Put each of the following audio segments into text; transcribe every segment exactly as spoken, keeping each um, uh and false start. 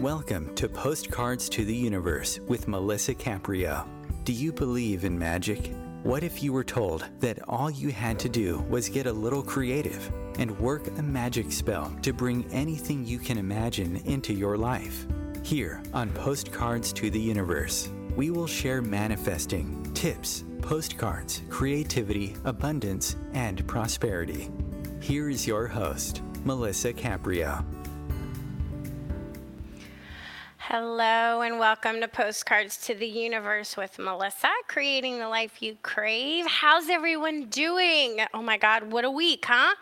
Welcome to Postcards to the Universe with Melissa Caprio. Do you believe in magic? What if you were told that all you had to do was get a little creative and work a magic spell to bring anything you can imagine into your life? Here on Postcards to the Universe, we will share manifesting, tips, postcards, creativity, abundance, and prosperity. Here is your host, Melissa Caprio. Hello and welcome to Postcards to the Universe with Melissa, creating the life you crave. How's everyone doing? Oh my God, what a week, huh?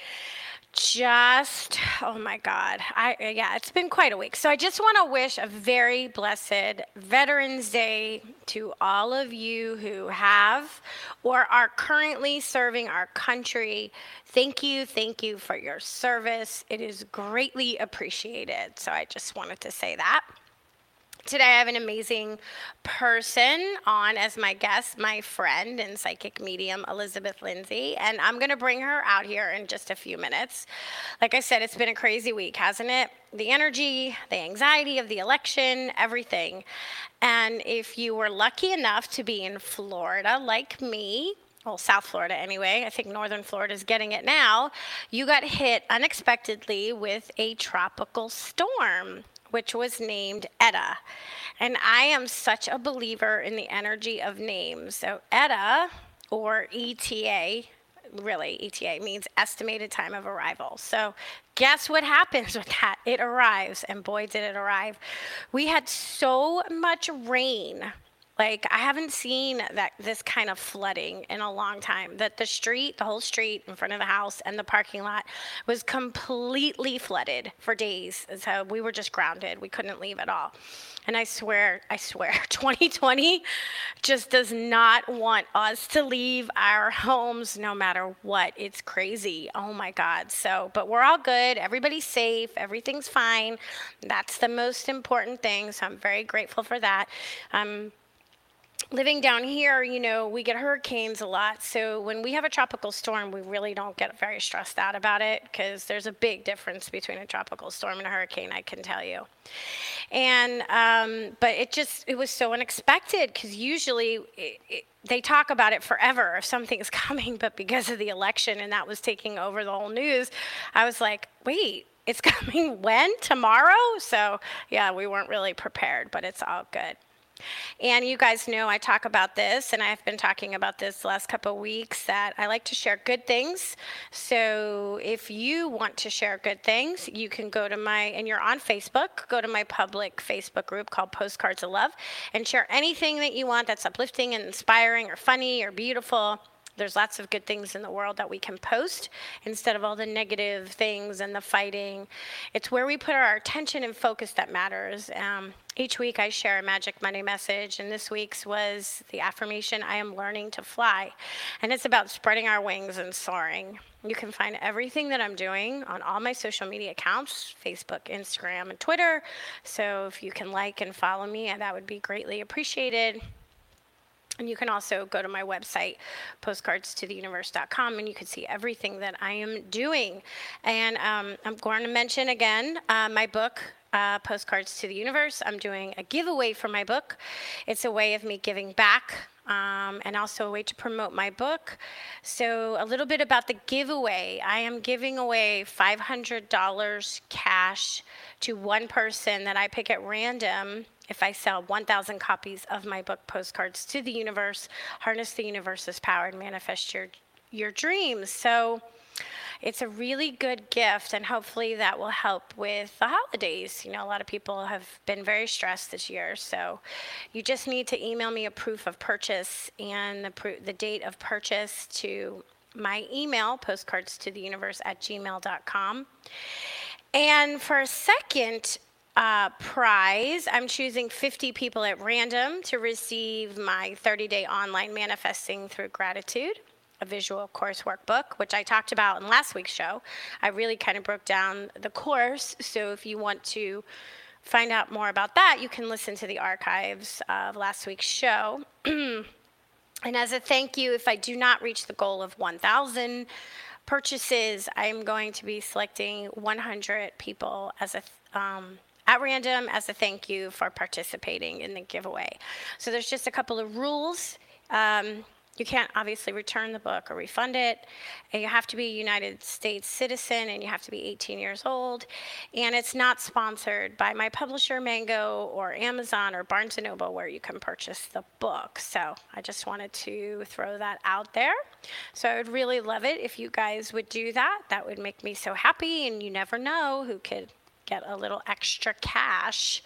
Just, oh my God. I yeah, it's been quite a week. So I just want to wish a very blessed Veterans Day to all of you who have or are currently serving our country. Thank you, thank you for your service. It is greatly appreciated. So I just wanted to say that. Today I have an amazing person on as my guest, my friend and psychic medium, Elizabeth Lindsay, and I'm going to bring her out here in just a few minutes. Like I said, it's been a crazy week, hasn't it? The energy, the anxiety of the election, everything. And if you were lucky enough to be in Florida like me, well, South Florida anyway, I think Northern Florida is getting it now, you got hit unexpectedly with a tropical storm, which was named Eta. And I am such a believer in the energy of names. So Eta, or E T A, really E T A means estimated time of arrival. So guess what happens with that? It arrives, and boy did it arrive. We had so much rain. Like, I haven't seen that this kind of flooding in a long time, that the street, the whole street in front of the house and the parking lot was completely flooded for days. So we were just grounded. We couldn't leave at all. And I swear, I swear, twenty twenty just does not want us to leave our homes no matter what. It's crazy. Oh my God. So, but we're all good. Everybody's safe. Everything's fine. That's the most important thing. So I'm very grateful for that. Um, Living down here, you know, we get hurricanes a lot. So when we have a tropical storm, we really don't get very stressed out about it because there's a big difference between a tropical storm and a hurricane, I can tell you. And, um, but it just, it was so unexpected because usually it, it, they talk about it forever if something's coming, but because of the election and that was taking over the whole news, I was like, wait, it's coming when? Tomorrow? So yeah, we weren't really prepared, but it's all good. And you guys know I talk about this, and I've been talking about this the last couple of weeks, that I like to share good things. So if you want to share good things, you can go to my, and you're on Facebook, go to my public Facebook group called Postcards of Love and share anything that you want that's uplifting and inspiring or funny or beautiful. There's lots of good things in the world that we can post instead of all the negative things and the fighting. It's where we put our attention and focus that matters. Um, each week I share a Magic Monday message, and this week's was the affirmation, I am learning to fly. And it's about spreading our wings and soaring. You can find everything that I'm doing on all my social media accounts, Facebook, Instagram, and Twitter. So if you can like and follow me, that would be greatly appreciated. And you can also go to my website, postcards to the universe dot com, and you can see everything that I am doing. And um, I'm going to mention again uh, my book, uh, Postcards to the Universe. I'm doing a giveaway for my book. It's a way of me giving back. Um, and also a way to promote my book. So a little bit about the giveaway. I am giving away five hundred dollars cash to one person that I pick at random if I sell one thousand copies of my book, Postcards to the Universe, Harness the Universe's Power and Manifest Your, your Dreams. So it's a really good gift, and hopefully that will help with the holidays. You know, a lot of people have been very stressed this year, so you just need to email me a proof of purchase and the, pro- the date of purchase to my email, postcards to the universe at gmail dot com. And for a second uh, prize, I'm choosing fifty people at random to receive my thirty-day online manifesting through gratitude, a visual course workbook, which I talked about in last week's show. I really kind of broke down the course. So if you want to find out more about that, you can listen to the archives of last week's show. And as a thank you, if I do not reach the goal of one thousand purchases, I'm going to be selecting one hundred people as a um, at random as a thank you for participating in the giveaway. So there's just a couple of rules. Um, You can't obviously return the book or refund it. And you have to be a United States citizen and you have to be eighteen years old. And it's not sponsored by my publisher, Mango, or Amazon or Barnes and Noble, where you can purchase the book. So I just wanted to throw that out there. So I would really love it if you guys would do that. That would make me so happy. And you never know who could get a little extra cash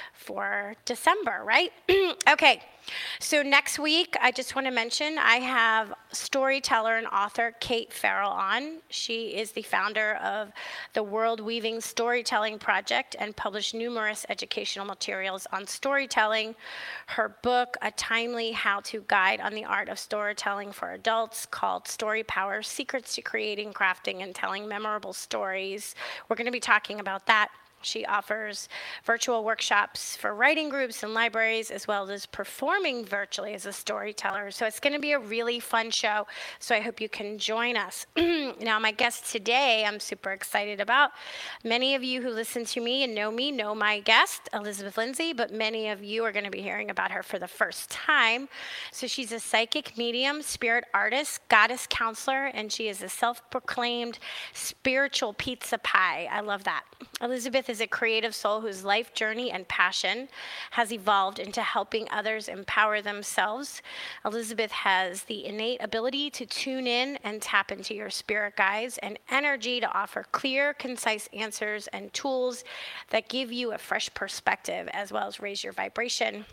for December, right? Okay, so next week, I just want to mention I have storyteller and author Kate Farrell on. She is the founder of the World Weaving Storytelling Project and published numerous educational materials on storytelling. Her book, A Timely How-To Guide on the Art of Storytelling for Adults, called Story Power: Secrets to Creating, Crafting, and Telling Memorable Stories. We're going to be talking about that. She offers virtual workshops for writing groups and libraries, as well as performing virtually as a storyteller. So it's going to be a really fun show. So I hope you can join us. Now, my guest today, I'm super excited about. Many of you who listen to me and know me know my guest, Elizabeth Lindsay, but many of you are going to be hearing about her for the first time. So she's a psychic medium, spirit artist, goddess counselor, and she is a self-proclaimed spiritual pizza pie. I love that. Elizabeth is a creative soul whose life journey and passion has evolved into helping others empower themselves. Elizabeth has the innate ability to tune in and tap into your spirit guides and energy to offer clear, concise answers and tools that give you a fresh perspective, as well as raise your vibration.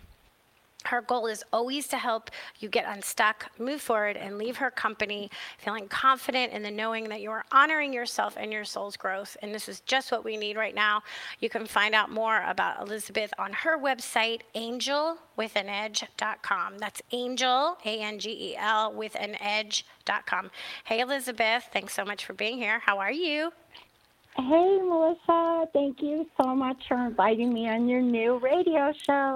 Her goal is always to help you get unstuck, move forward, and leave her company feeling confident in the knowing that you are honoring yourself and your soul's growth. And this is just what we need right now. You can find out more about Elizabeth on her website, angel with an edge dot com. That's angel, A N G E L, with an edge dot com. Hey, Elizabeth, thanks so much for being here. How are you? Hey, Melissa. Thank you so much for inviting me on your new radio show.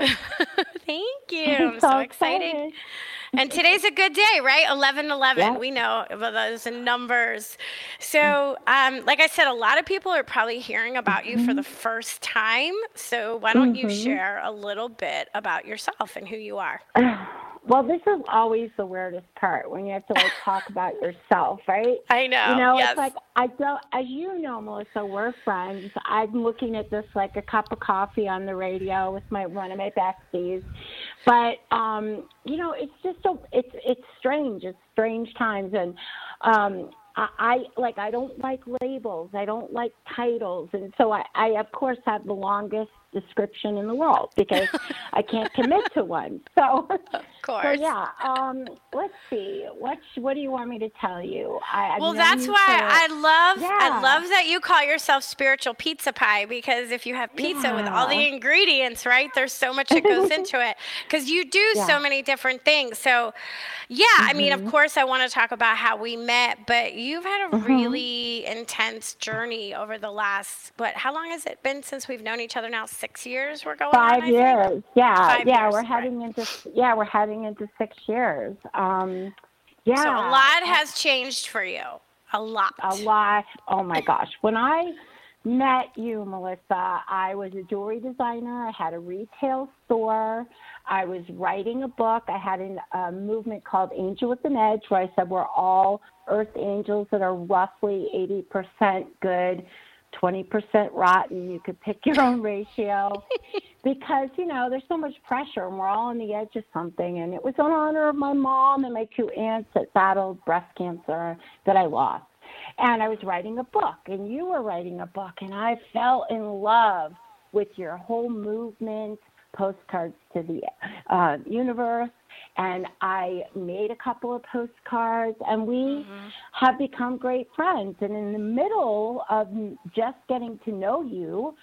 Thank you. I'm, I'm so, so excited. excited. And today's a good day, right? eleven eleven. Yep. We know about those numbers. So, um, like I said, a lot of people are probably hearing about mm-hmm. you for the first time. So why don't mm-hmm. you share a little bit about yourself and who you are? Well, this is always the weirdest part, when you have to like talk about yourself, right? I know. You know, yes. It's like, I don't, as you know, Melissa, we're friends. I'm looking at this like a cup of coffee on the radio with my one of my besties. But, um, you know, it's just, a, it's it's strange. It's strange times. And um, I, I, like, I don't like labels. I don't like titles. And so I, I of course, have the longest description in the world because I can't commit to one. So, of course. So yeah. Um, let's see. What what do you want me to tell you? I, well, that's why for, I love yeah. I love that you call yourself spiritual pizza pie, because if you have pizza yeah. with all the ingredients, right, there's so much that goes into it, because you do yeah. so many different things. So, yeah, mm-hmm. I mean, of course, I want to talk about how we met, but you've had a mm-hmm. really intense journey over the last what? How long has it been since we've known each other now? Six years we're going Five on, years. think? Yeah. Five yeah. years, We're heading right. into, yeah, we're heading into six years. Um, yeah. So a lot has changed for you. A lot. A lot. Oh my gosh. When I met you, Melissa, I was a jewelry designer. I had a retail store. I was writing a book. I had a uh, movement called Angel with an Edge, where I said we're all earth angels that are roughly eighty percent good, twenty percent rotten. You could pick your own ratio because, you know, there's so much pressure and we're all on the edge of something. And it was in honor of my mom and my two aunts that battled breast cancer that I lost. And I was writing a book, and you were writing a book, and I fell in love with your whole movement, Postcards to the uh, Universe. And I made a couple of postcards, and we mm-hmm. have become great friends. And in the middle of just getting to know you,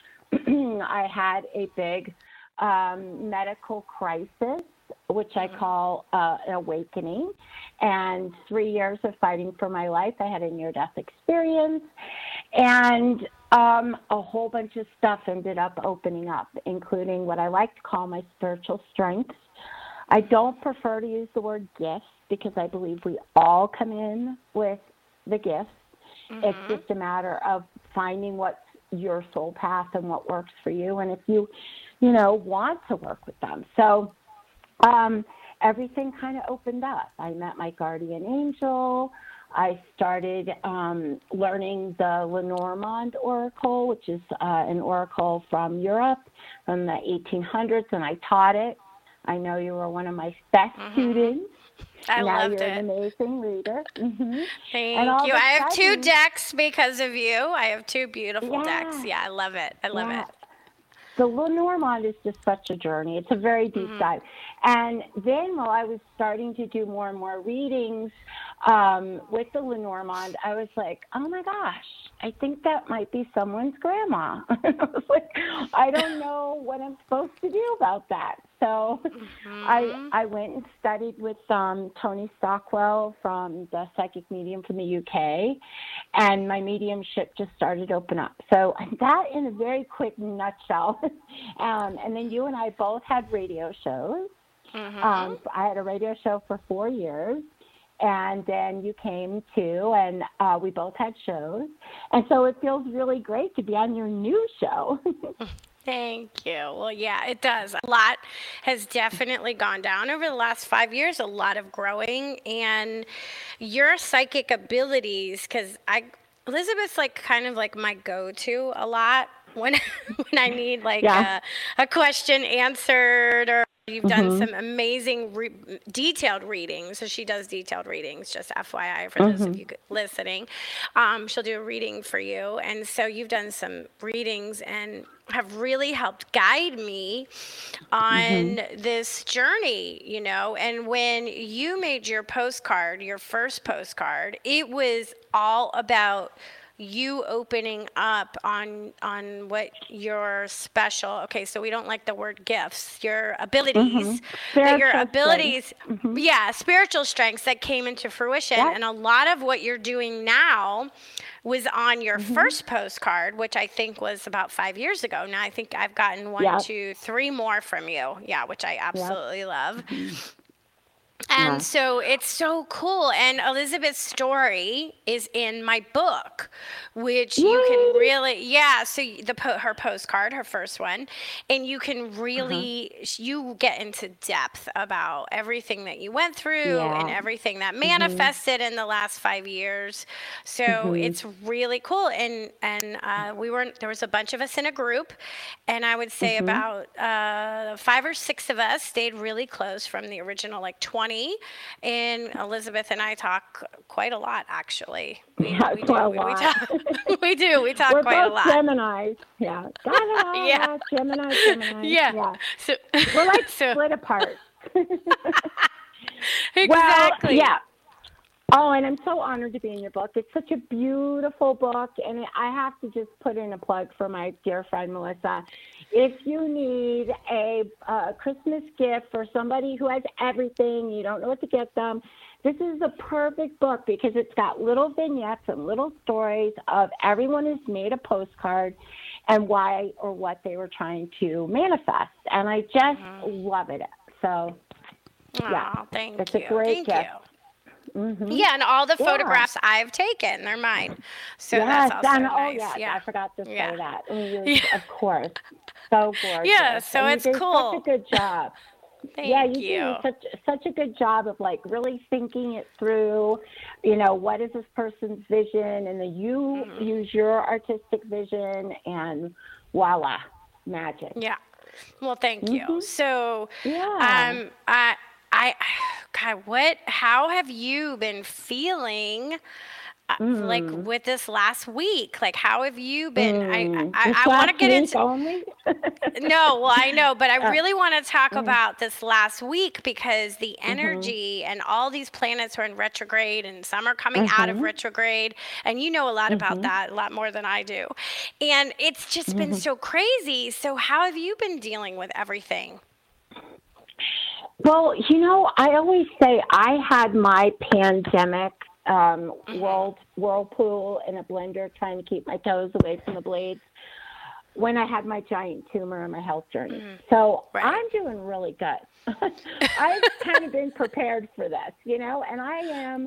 I had a big um, medical crisis, which I call uh, an awakening. And three years of fighting for my life, I had a near-death experience. And um, a whole bunch of stuff ended up opening up, including what I like to call my spiritual strengths. I don't prefer to use the word gifts because I believe we all come in with the gifts. Mm-hmm. It's just a matter of finding what's your soul path and what works for you, and if you, you know, want to work with them. So um, everything kind of opened up. I met my guardian angel. I started um, learning the Lenormand Oracle, which is uh, an oracle from Europe from the eighteen hundreds, and I taught it. I know you were one of my best mm-hmm. students. I now loved you're it. an amazing reader. Mm-hmm. Thank you. I have sudden, two decks because of you. I have two beautiful yeah, decks. Yeah, I love it. I love yeah. it. The Lenormand is just such a journey. It's a very deep mm-hmm. dive. And then while I was starting to do more and more readings um, with the Lenormand, I was like, oh my gosh, I think that might be someone's grandma. I was like, I don't know what I'm supposed to do about that. So mm-hmm. I I went and studied with um, Tony Stockwell from the Psychic Medium from the U K, and my mediumship just started to open up. So that in a very quick nutshell. um, and then you and I both had radio shows. Mm-hmm. Um, I had a radio show for four years. And then you came too, and uh, we both had shows. And so it feels really great to be on your new show. Thank you. Well, yeah, it does. A lot has definitely gone down over the last five years, a lot of growing. And your psychic abilities, because I, Elizabeth's like kind of like my go-to a lot when, when I need like yeah. a, a question answered, or you've done mm-hmm. some amazing re- detailed readings. So she does detailed readings, just F Y I for mm-hmm. those of you listening. Um, she'll do a reading for you. And so you've done some readings and have really helped guide me on mm-hmm. this journey, you know. And when you made your postcard, your first postcard, it was all about you opening up on on what your special, okay, so we don't like the word gifts, your abilities, mm-hmm. that your abilities, mm-hmm. yeah, spiritual strengths that came into fruition. Yep. And a lot of what you're doing now was on your mm-hmm. first postcard, which I think was about five years ago. Now I think I've gotten one, yep. two, three more from you. Yeah, which I absolutely yep. love. Mm-hmm. And yeah. so it's so cool. And Elizabeth's story is in my book, which Yay. You can really, yeah. So the her postcard, her first one, and you can really, uh-huh. you get into depth about everything that you went through yeah. and everything that manifested mm-hmm. in the last five years. So mm-hmm. it's really cool. And and uh, we were, there was a bunch of us in a group, and I would say mm-hmm. about uh, five or six of us stayed really close from the original, like twenty. And Elizabeth and I talk quite a lot, actually. We, yeah, we, do, a we, lot. we talk. We do. We talk We're quite both a lot. Geminis. Yeah. yeah. Gemini, Gemini. Yeah. yeah. So, we're like so, split apart. Exactly. Well, yeah. Oh, and I'm so honored to be in your book. It's such a beautiful book, and I have to just put in a plug for my dear friend, Melissa. If you need a uh, Christmas gift for somebody who has everything, you don't know what to get them, this is the perfect book because it's got little vignettes and little stories of everyone who's made a postcard and why or what they were trying to manifest. And I just mm-hmm. love it. So, yeah, oh, thank it's you. a great thank gift. You. Mm-hmm. Yeah, and all the yeah. photographs I've taken, they're mine. So yes, that's also and, nice. Oh, yes, yeah. I forgot to say yeah. that. I mean, yeah. Of course. So gorgeous. Yeah, so and it's you did cool. Such a good job. Thank yeah, you, you. do such such a good job of like really thinking it through. You know, what is this person's vision, and then you mm-hmm. use your artistic vision, and voila, magic. Yeah. Well, thank mm-hmm. you. So, yeah. um, I, I, God, what? How have you been feeling? Uh, mm. Like with this last week, like how have you been? Mm. I I, I want to get into. Only? No, well I know, but I uh, really want to talk mm. about this last week because the energy mm-hmm. and all these planets are in retrograde, and some are coming mm-hmm. out of retrograde, and you know a lot mm-hmm. about that, a lot more than I do, and it's just mm-hmm. been so crazy. So how have you been dealing with everything? Well, you know, I always say I had my pandemic um, mm-hmm. world whirlpool in a blender trying to keep my toes away from the blades when I had my giant tumor in my health journey. Mm-hmm. So right. I'm doing really good. I've kind of been prepared for this, you know, and I am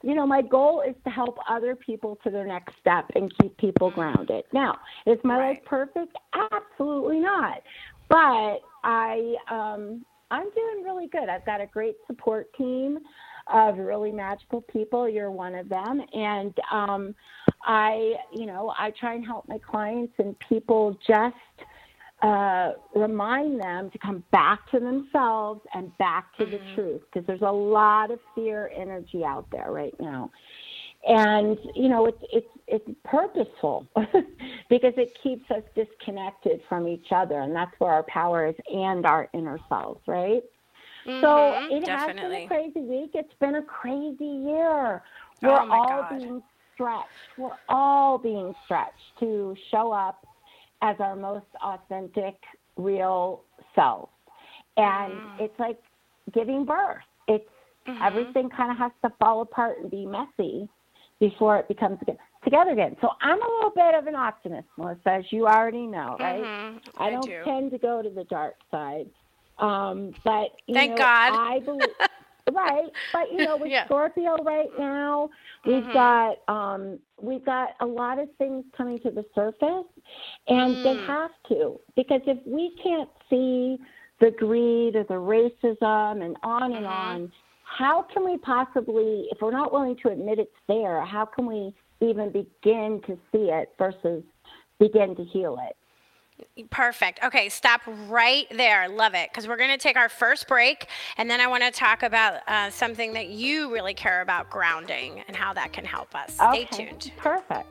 you know, my goal is to help other people to their next step and keep people grounded. Now, is my Right. life perfect? Absolutely not. But I, um, I'm doing really good. I've got a great support team of really magical people. You're one of them. And um, I, you know, I try and help my clients and people just uh, remind them to come back to themselves and back to the truth, because there's a lot of fear energy out there right now. And, you know, it's, it's, it's purposeful because it keeps us disconnected from each other. And that's where our power is, and our inner selves, right? Mhm, So it definitely. has been a crazy week. It's been a crazy year. Oh, We're my all God. being stretched. We're all being stretched to show up as our most authentic, real selves. And Mm. it's like giving birth. It's Mhm. everything kind of has to fall apart and be messy before it becomes again, together again. So I'm a little bit of an optimist, Melissa, as you already know, right? Mhm, I I don't do. tend to go to the dark side. Um, but, you Thank know, God. I believe, right. But, you know, with Yeah. Scorpio right now, we've Mhm. got, um, we've got a lot of things coming to the surface, and they Mm. have to, because if we can't see the greed or the racism and on and Mhm. on, how can we possibly, if we're not willing to admit it's there, how can we even begin to see it versus begin to heal it? Perfect. Okay, stop right there. Love it. Because we're going to take our first break, and then I want to talk about uh, something that you really care about, grounding, and how that can help us. Stay Okay, tuned. perfect.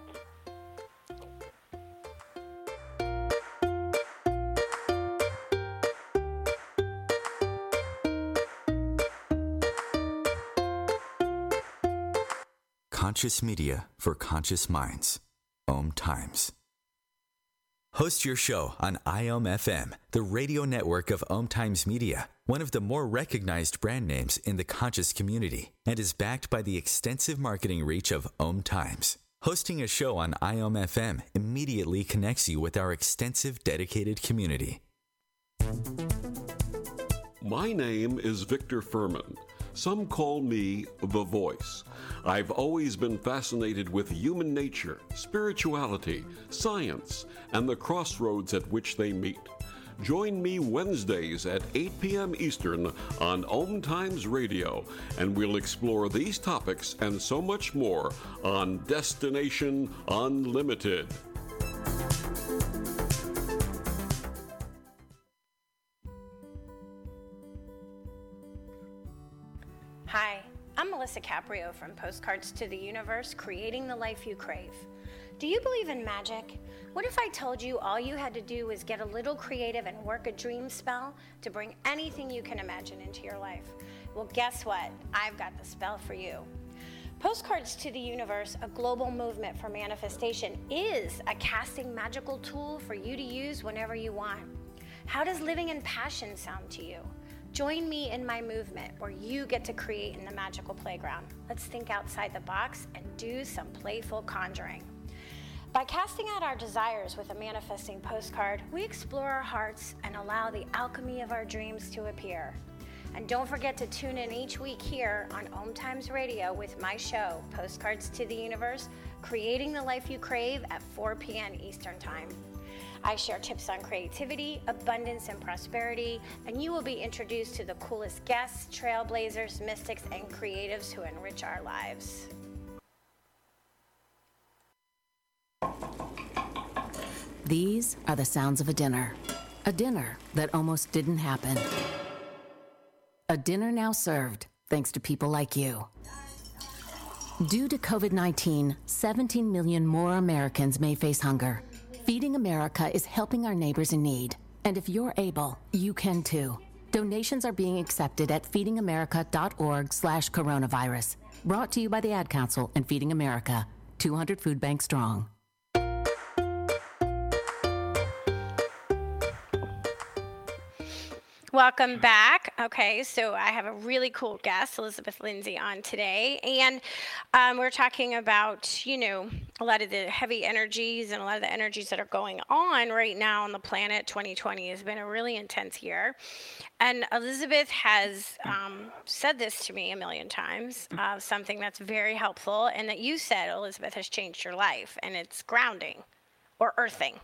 Conscious media for conscious minds. Om Times. Host your show on I O M F M, the radio network of Om Times Media, one of the more recognized brand names in the conscious community, and is backed by the extensive marketing reach of Om Times. Hosting a show on I O M F M immediately connects you with our extensive dedicated community. My name is Victor Furman. Some call me The Voice. I've always been fascinated with human nature, spirituality, science, and the crossroads at which they meet. Join me Wednesdays at eight p.m. Eastern on Om Times Radio, and we'll explore these topics and so much more on Destination Unlimited. Hi, I'm Melissa Caprio from Postcards to the Universe, creating the life you crave. Do you believe in magic? What if I told you all you had to do was get a little creative and work a dream spell to bring anything you can imagine into your life? Well, guess what? I've got the spell for you. Postcards to the Universe, a global movement for manifestation, is a casting magical tool for you to use whenever you want. How does living in passion sound to you? Join me in my movement where you get to create in the magical playground. Let's think outside the box and do some playful conjuring. By casting out our desires with a manifesting postcard, we explore our hearts and allow the alchemy of our dreams to appear. And don't forget to tune in each week here on Om Times Radio with my show, Postcards to the Universe, creating the life you crave at four p.m. Eastern Time. I share tips on creativity, abundance, and prosperity, and you will be introduced to the coolest guests, trailblazers, mystics, and creatives who enrich our lives. These are the sounds of a dinner. A dinner that almost didn't happen. A dinner now served, thanks to people like you. Due to covid nineteen, seventeen million more Americans may face hunger. Feeding America is helping our neighbors in need. And if you're able, you can too. Donations are being accepted at feedingamerica.org slash coronavirus. Brought to you by the Ad Council and Feeding America, two hundred Food Bank Strong. Welcome back. Okay, so I have a really cool guest, Elizabeth Lindsay, on today. And um, we're talking about, you know, a lot of the heavy energies and a lot of the energies that are going on right now on the planet. twenty twenty has been a really intense year. And Elizabeth has um, said this to me a million times, uh, something that's very helpful, and that you said, Elizabeth, has changed your life, and it's grounding or earthing.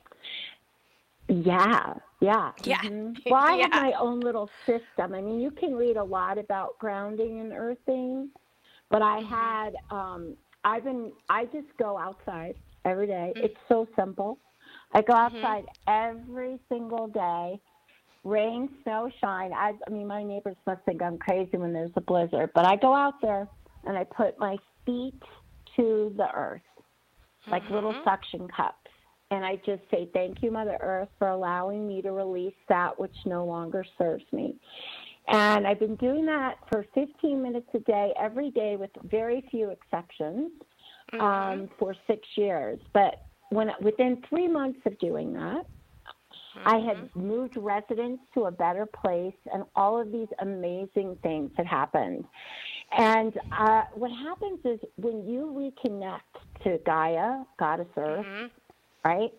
Yeah, yeah. Yeah. Mm-hmm. Well, I yeah. have my own little system. I mean, you can read a lot about grounding and earthing, but I had, um, I've been, I just go outside every day. Mm-hmm. It's so simple. I go outside mm-hmm. every single day, rain, snow, shine. I, I mean, my neighbors must think I'm crazy when there's a blizzard, but I go out there and I put my feet to the earth, like mm-hmm. little suction cups. And I just say, thank you, Mother Earth, for allowing me to release that which no longer serves me. And I've been doing that for fifteen minutes a day, every day, with very few exceptions, mm-hmm. um, for six years. But when within three months of doing that, mm-hmm. I had moved residents to a better place, and all of these amazing things had happened. And uh, what happens is when you reconnect to Gaia, Goddess Earth, mm-hmm. right?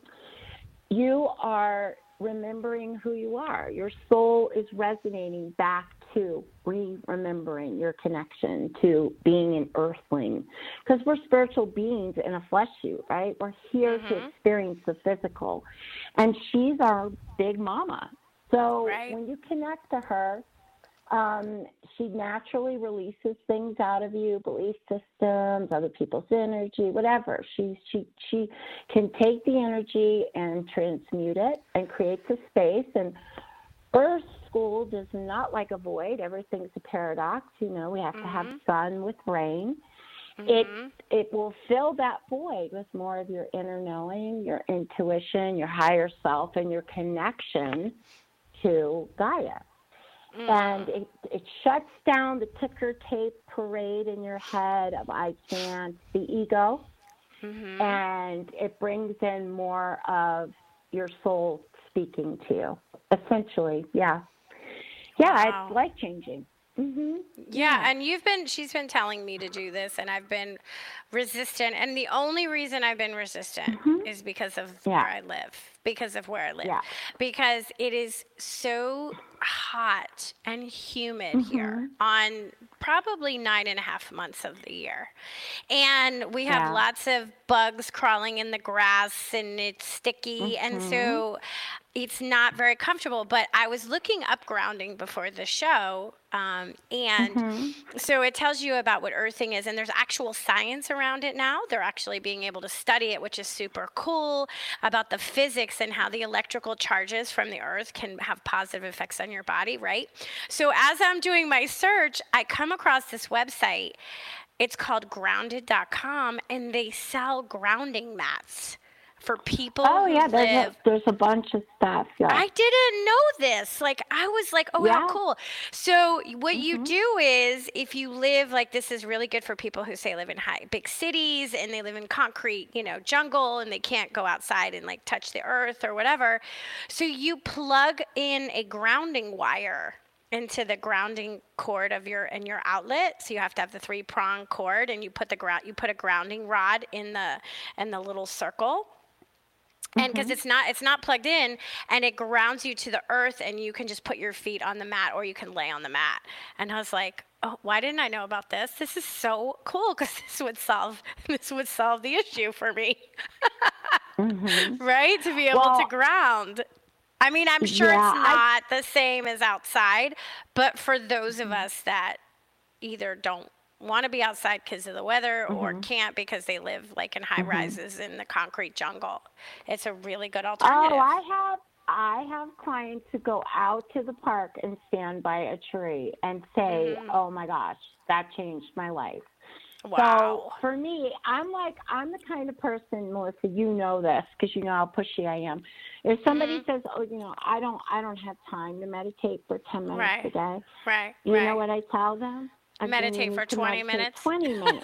You are remembering who you are. Your soul is resonating back to re-remembering your connection to being an earthling. Because we're spiritual beings in a flesh suit, right? We're here mm-hmm. to experience the physical. And she's our big mama. So right. when you connect to her, Um, she naturally releases things out of you, belief systems, other people's energy, whatever. She she she can take the energy and transmute it and creates a space. And Earth School does not like a void. Everything's a paradox. You know, we have mm-hmm. to have sun with rain. Mm-hmm. It it will fill that void with more of your inner knowing, your intuition, your higher self, and your connection to Gaia. Mm-hmm. And it, it shuts down the ticker tape parade in your head of I can't, the ego, mm-hmm. and it brings in more of your soul speaking to you, essentially. Yeah. Yeah, wow. It's life-changing. Mm-hmm. Yeah, and you've been, she's been telling me to do this, and I've been resistant. And the only reason I've been resistant mm-hmm. is because of yeah. where I live, because of where I live, yeah. because it is so hot and humid mm-hmm. here on probably nine and a half months of the year. And we have yeah. lots of bugs crawling in the grass, and it's sticky. Mm-hmm. And so it's not very comfortable. But I was looking up grounding before the show. Um, and mm-hmm. so it tells you about what earthing is, and there's actual science around it now. They're actually being able to study it, which is super cool, about the physics and how the electrical charges from the earth can have positive effects on your body, right? So as I'm doing my search, I come across this website. It's called grounded dot com, and they sell grounding mats for people oh, who yeah, there's live. A, there's a bunch of stuff. Yeah. I didn't know this. Like, I was like, oh, yeah. how cool. So what mm-hmm. you do is, if you live, like, this is really good for people who say live in high, big cities, and they live in concrete, you know, jungle, and they can't go outside and, like, touch the earth or whatever. So you plug in a grounding wire into the grounding cord of your and your outlet. So you have to have the three prong cord, and you put the ground you put a grounding rod in the in the little circle. And because mm-hmm. it's not it's not plugged in, and it grounds you to the earth, and you can just put your feet on the mat, or you can lay on the mat. And I was like, oh, why didn't I know about this? This is so cool, because this would solve this would solve the issue for me, mm-hmm. right? To be able well, to ground. I mean, I'm sure yeah, it's not I, the same as outside, but for those mm-hmm. of us that either don't want to be outside because of the weather mm-hmm. or can't because they live like in high mm-hmm. rises in the concrete jungle, it's a really good alternative. Oh, I have I have clients who go out to the park and stand by a tree and say, mm-hmm. oh my gosh, that changed my life. Wow. So for me, I'm like, I'm the kind of person, Melissa, you know this because you know how pushy I am. If somebody mm-hmm. says, oh, you know, I don't I don't have time to meditate for ten minutes right. a day, right. you right. know what I tell them? I meditate for twenty meditate minutes? twenty minutes.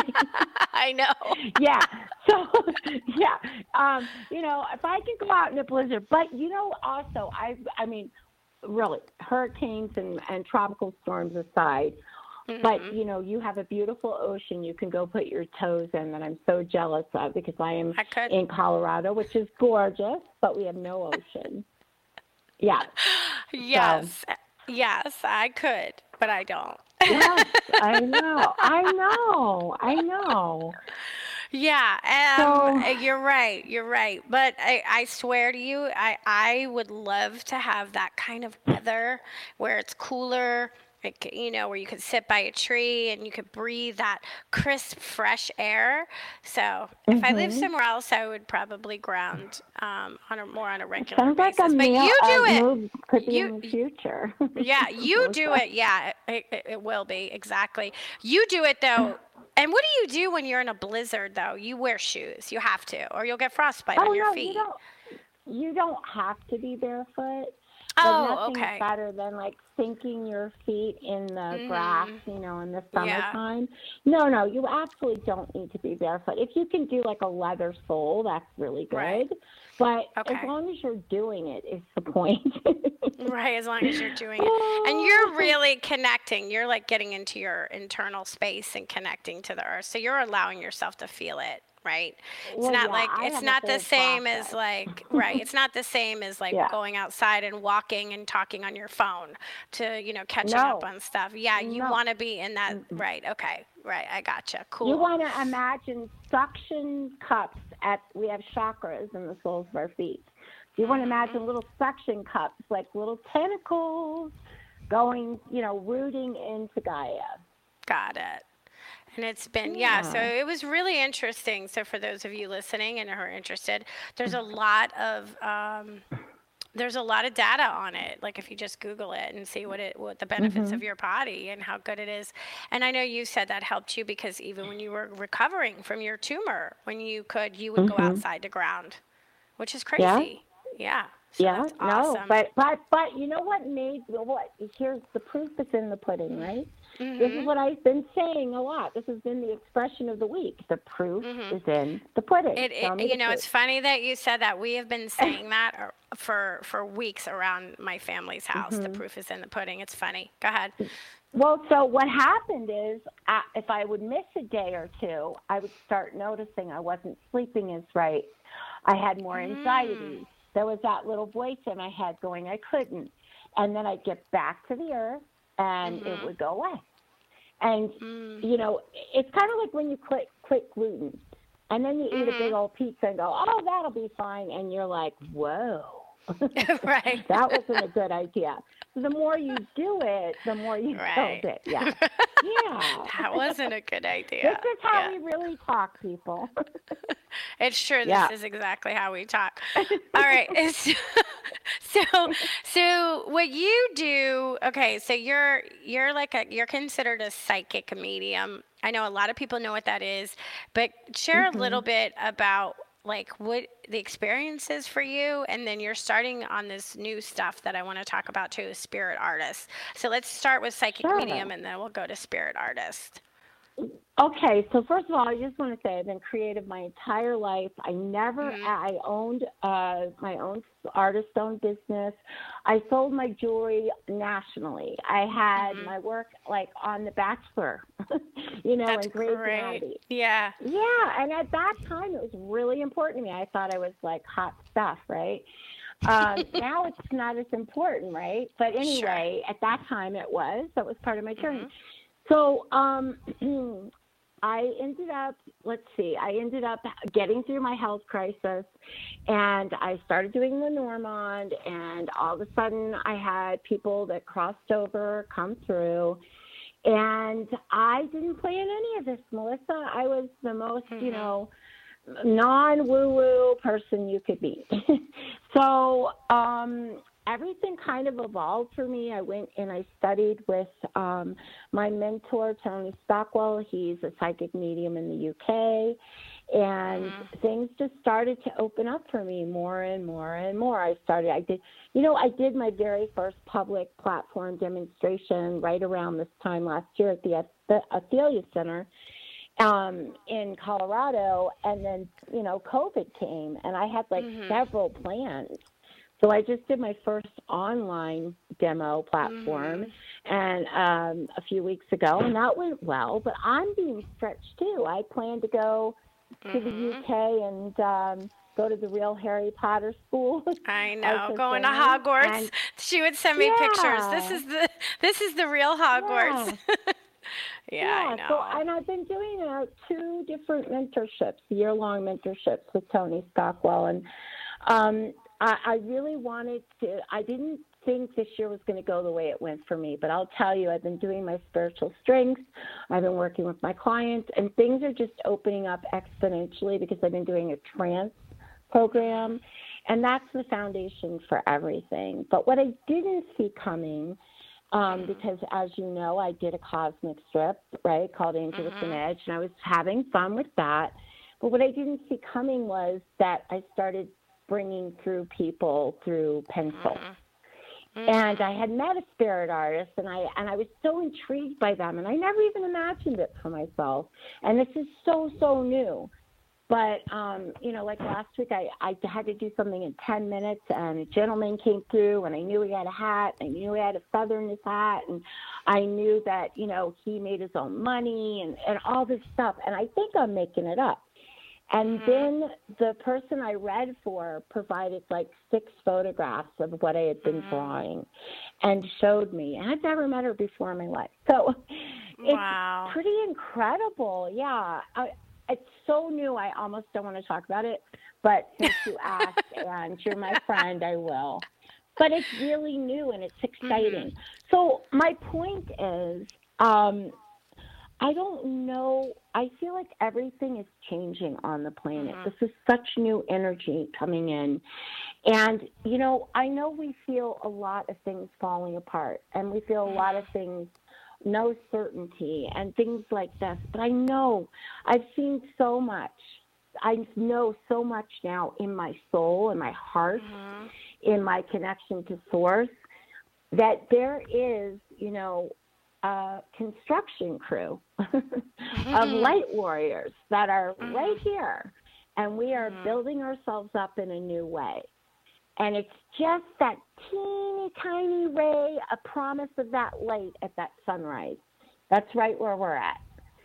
I know. Yeah. So, yeah. Um, you know, if I can go out in a blizzard, but, you know, also, I I mean, really, hurricanes and, and tropical storms aside. Mm-hmm. But, you know, you have a beautiful ocean you can go put your toes in that I'm so jealous of because I am I could. in Colorado, which is gorgeous, but we have no ocean. Yeah. Yes. So. Yes, I could, but I don't. Yes, I know. I know. I know. Yeah, um, So, you're right. You're right. But I, I swear to you, I, I would love to have that kind of weather where it's cooler, like, you know, where you could sit by a tree and you could breathe that crisp, fresh air. So if I lived mhm. somewhere else, I would probably ground um, on a more on a regular Sounds like basis. a But meal you do a it. move could be You in the future. Yeah, you do it. Yeah, it, it, it will be. Exactly. You do it though. And what do you do when you're in a blizzard though? You wear shoes. You have to, or you'll get frostbite Oh on your no, feet. you don't. You don't have to be barefoot. But Oh, nothing okay. is better than like sinking your feet in the grass, Mm-hmm. you know, in the Yeah. summertime. No, no, you absolutely don't need to be barefoot. If you can do like a leather sole, that's really good. Right. But as Okay. long as you're doing it is the point. Right, as long as you're doing it. And you're really connecting. You're like getting into your internal space and connecting to the earth. So you're allowing yourself to feel it, right? It's Well, not yeah, like I it's have a not the whole same as process. like right. It's not the same as like Yeah. going outside and walking and talking on your phone to, you know, catching up No, on stuff. Yeah, you no. want to be in that right. Okay. Right. I gotcha. Cool. You want to imagine suction cups at, we have chakras in the soles of our feet. You want to imagine little suction cups, like little tentacles going, you know, rooting into Gaia. Got it. And it's been, yeah, so it was really interesting. So for those of you listening and who are interested, there's a lot of, um, there's a lot of data on it. Like if you just Google it and see what it, what the benefits of your body and how good it is. And I know you said that helped you because even when you were recovering from your tumor, when you could, you would go outside to ground, which is Yeah. crazy. Yeah. So Yeah, that's no, awesome. but, but, but you know what made, what, here's the proof is in the pudding, right? This is what I've been saying a lot. This has been the expression of the week. The proof is in the pudding. It, Tell it me you the know, truth. it's funny that you said that. We have been saying that or- for for weeks around my family's house. The proof is in the pudding. It's funny. Go ahead. Well, so what happened is uh, if I would miss a day or two, I would start noticing I wasn't sleeping as right. I had more anxiety. There was that little voice in my head going, I couldn't. And then I'd get back to the earth and it would go away. And, you know, it's kind of like when you quit, quit gluten and then you eat a big old pizza and go, oh, that'll be fine. And you're like, whoa. Right. That wasn't a good idea. So the more you do it, the more you Right. build it. Yeah. Yeah. That wasn't a good idea. This is how Yeah. we really talk, people. It's true. This Yeah. is exactly how we talk. All right. So, so, so what you do? Okay. So you're you're like a you're considered a psychic medium. I know a lot of people know what that is, but share a little bit about like what the experience is for you, and then you're starting on this new stuff that I want to talk about too, spirit artist. So let's start with psychic Sure. medium, and then we'll go to spirit artist. Okay, so first of all, I just want to say I've been creative my entire life. I never, I owned uh, my own artist-owned business. I sold my jewelry nationally. I had my work like on The Bachelor, you know, That's and Grey's great. Anatomy. Yeah. Yeah, and at that time it was really important to me. I thought I was like hot stuff, right? Um, now it's not as important, right? But anyway, at that time it was. That was part of my journey. So um, I ended up, let's see, I ended up getting through my health crisis, and I started doing the Normand, and all of a sudden I had people that crossed over come through. And I didn't plan any of this, Melissa. I was the most, you know, non-woo-woo person you could be. So um, everything kind of evolved for me. I went and I studied with um, my mentor, Tony Stockwell. He's a psychic medium in the U K. And things just started to open up for me more and more and more. I started, I did, you know, I did my very first public platform demonstration right around this time last year at the Athelia Center um, in Colorado. And then, you know, COVID came, and I had like several plans So I just did my first online demo platform Mm-hmm. and um, a few weeks ago, and that went well. But I'm being stretched too. I plan to go to the U K and um, go to the real Harry Potter school I as know, a going to fan. Hogwarts. And She would send me pictures. This yeah, is the this is the real Hogwarts. yeah. Yeah, I Yeah, so know. and I've been doing uh, two different mentorships, year-long mentorships with Tony Stockwell, and um, I, I really wanted to. I didn't think this year was going to go the way it went for me, but I'll tell you, I've been doing my spiritual strengths. I've been working with my clients, and things are just opening up exponentially because I've been doing a trance program, and that's the foundation for everything. But what I didn't see coming. Um, because as you know, I did a cosmic strip, right, called Angel with an Edge, and I was having fun with that. But what I didn't see coming was that I started bringing through people through pencil. And I had met a spirit artist, and I and I was so intrigued by them, and I never even imagined it for myself. And this is so, so new. But, um, you know, like last week, I, I had to do something in ten minutes, and a gentleman came through, and I knew he had a hat. I knew he had a feather in his hat, and I knew that, you know, he made his own money and, and all this stuff. And I think I'm making it up. And Mm-hmm. then the person I read for provided like six photographs of what I had been Mm-hmm. drawing and showed me. And I'd never met her before in my life. So it's Wow. pretty incredible. Yeah. I, it's so new, I almost don't want to talk about it. But since you asked and you're my friend, I will. But it's really new and it's exciting. Mm-hmm. So my point is, um, I don't know. I feel like everything is changing on the planet. Mm-hmm. This is such new energy coming in. And, you know, I know we feel a lot of things falling apart and we feel a lot of things, no certainty and things like this. But I know I've seen so much. I know so much now in my soul, in my heart, Mm-hmm. in my connection to source, that there is, you know, a construction crew of light warriors that are Mm-hmm. right here, and we are Mm-hmm. building ourselves up in a new way. And it's just that teeny tiny ray, a promise of that light at that sunrise. That's right where we're at.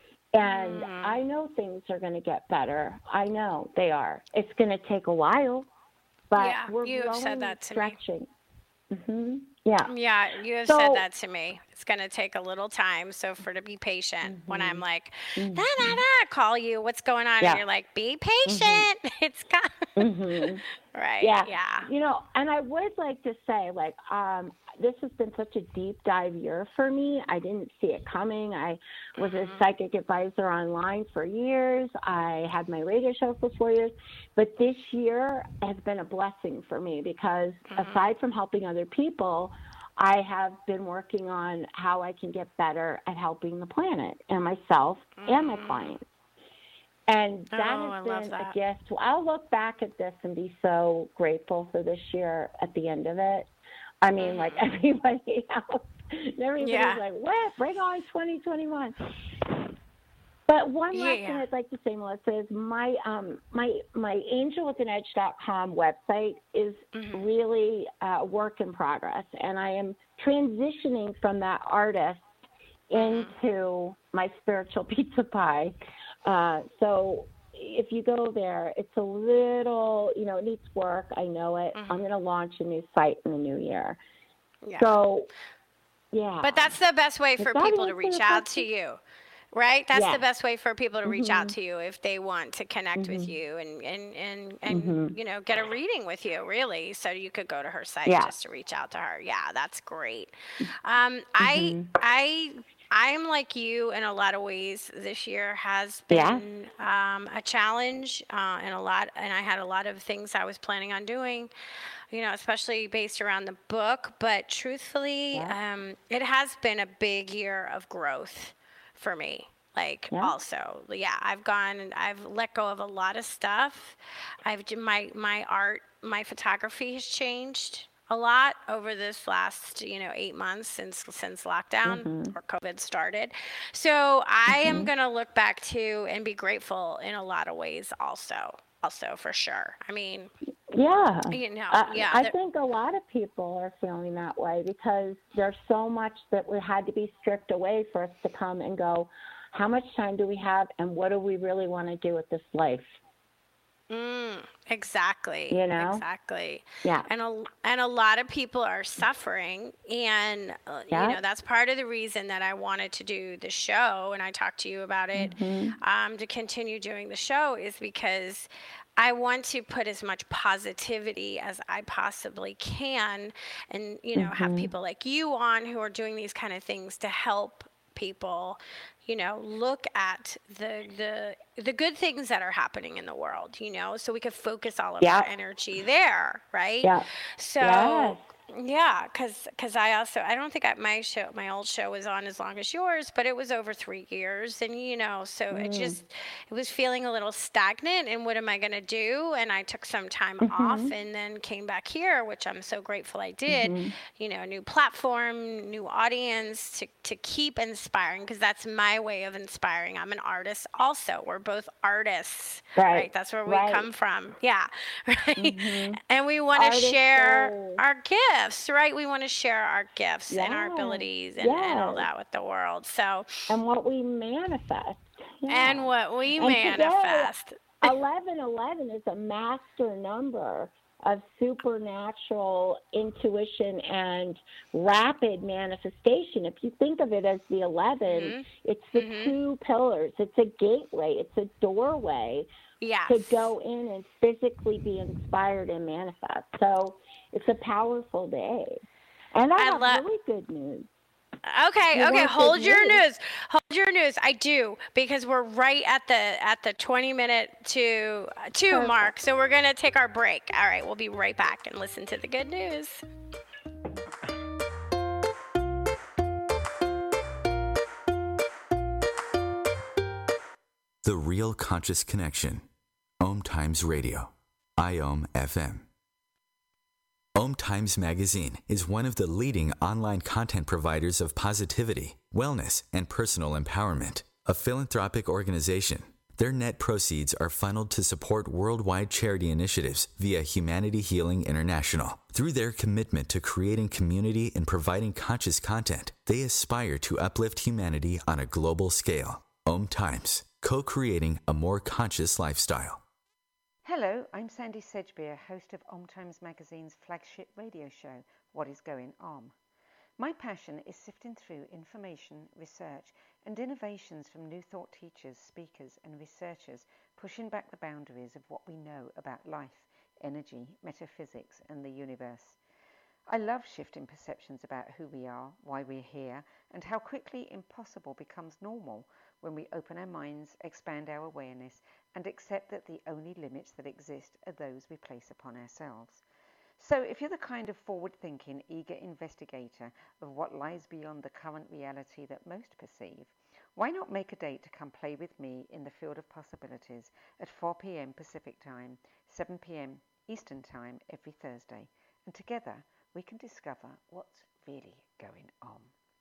And Mm-hmm. I know things are going to get better. I know they are. It's going to take a while, but Yeah, we're you have growing said and that to me. stretching. hmm Yeah. Yeah, you have So- said that to me. It's going to take a little time. So for to be patient when I'm like, da, da, da, call you, what's going on? Yeah. And you're like, be patient. It's coming. hmm Right. Yeah. Yeah. You know, and I would like to say, like, um, this has been such a deep dive year for me. I didn't see it coming. I was a psychic advisor online for years. I had my radio show for four years. But this year has been a blessing for me because aside from helping other people, I have been working on how I can get better at helping the planet and myself and my clients. And that Oh, I has love been that. a gift. I'll look back at this and be so grateful for this year at the end of it. I mean, like everybody else, everybody's Yeah. like, what? Bring on twenty twenty-one. But one last Yeah. thing I'd like to say, Melissa, is my um my my angel with an edge dot com website is Mm-hmm. really a work in progress, and I am transitioning from that artist Mm-hmm. into my spiritual pizza pie. Uh, so if you go there, it's a little, you know, it needs work. I know it. I'm going to launch a new site in the new year. Yeah. So, yeah. But that's the best way Does for that people to answer reach the out question? to you, right? That's Yes. the best way for people to reach out Mhm. to you if they want to connect with you and, and, and, and Mhm. you know, get a reading with you, really. So you could go to her site Yeah. just to reach out to her. Yeah, that's great. Um, I, I, I'm like you in a lot of ways. This year has Yeah. been um, a challenge uh, and a lot, and I had a lot of things I was planning on doing, you know, especially based around the book. But truthfully, Yeah. um, it has been a big year of growth for me. Like Yeah. also, yeah, I've gone and I've let go of a lot of stuff. I've d- my my art, my photography has changed a lot over this last, you know, eight months since since lockdown or COVID started. So I am gonna look back to and be grateful in a lot of ways also. Also for sure. I mean, Yeah. You know, uh, yeah. I think a lot of people are feeling that way because there's so much that we had to be stripped away for us to come and go, how much time do we have and what do we really want to do with this life? Mm, exactly. You know? Exactly. Yeah. And a, and a lot of people are suffering. And, uh, Yeah. you know, that's part of the reason that I wanted to do the show. And I talked to you about it, mm-hmm. um, to continue doing the show is because I want to put as much positivity as I possibly can and, you know, mm-hmm. have people like you on who are doing these kind of things to help people, you know, look at the the the good things that are happening in the world, you know, so we could focus all of yeah. our energy there, right? Yeah. So yes. yeah, because because I also I don't think I, my show my old show was on as long as yours, but it was over three years, and you know, so mm. it just it was feeling a little stagnant. And what am I going to do? And I took some time mm-hmm. off, and then came back here, which I'm so grateful I did. Mm-hmm. You know, new platform, new audience to to keep inspiring, because that's my way of inspiring. I'm an artist, also. We're both artists, right? right? That's where we right. come from. Yeah, right. Mm-hmm. And we want to share goals. Our gifts. Right, we want to share our gifts yeah. and our abilities and, yes. and all that with the world. So and what we manifest, yeah. and what we and manifest. eleven eleven is a master number of supernatural intuition and rapid manifestation. If you think of it as the eleven, mm-hmm. it's the mm-hmm. two pillars. It's a gateway. It's a doorway yes. to go in and physically be inspired and manifest. So it's a powerful day. And I, I have lo- really good news. Okay, you okay, hold your news. news. Hold your news. I do, because we're right at the at the twenty minute to uh, two Perfect. mark. So we're going to take our break. All right, we'll be right back and listen to the good news. The Real Conscious Connection. Om Times Radio. I O M F M. Om Times Magazine is one of the leading online content providers of positivity, wellness, and personal empowerment. A philanthropic organization, their net proceeds are funneled to support worldwide charity initiatives via Humanity Healing International. Through their commitment to creating community and providing conscious content, they aspire to uplift humanity on a global scale. Om Times, co-creating a more conscious lifestyle. Hello, I'm Sandy Sedgbeer, host of Om Times Magazine's flagship radio show, What is Going On. My passion is sifting through information, research, and innovations from new thought teachers, speakers, and researchers pushing back the boundaries of what we know about life, energy, metaphysics, and the universe. I love shifting perceptions about who we are, why we're here, and how quickly impossible becomes normal when we open our minds, expand our awareness, and accept that the only limits that exist are those we place upon ourselves. So if you're the kind of forward-thinking, eager investigator of what lies beyond the current reality that most perceive, why not make a date to come play with me in the field of possibilities at four p.m. Pacific Time, seven p.m. Eastern Time every Thursday, and together we can discover what's really going on.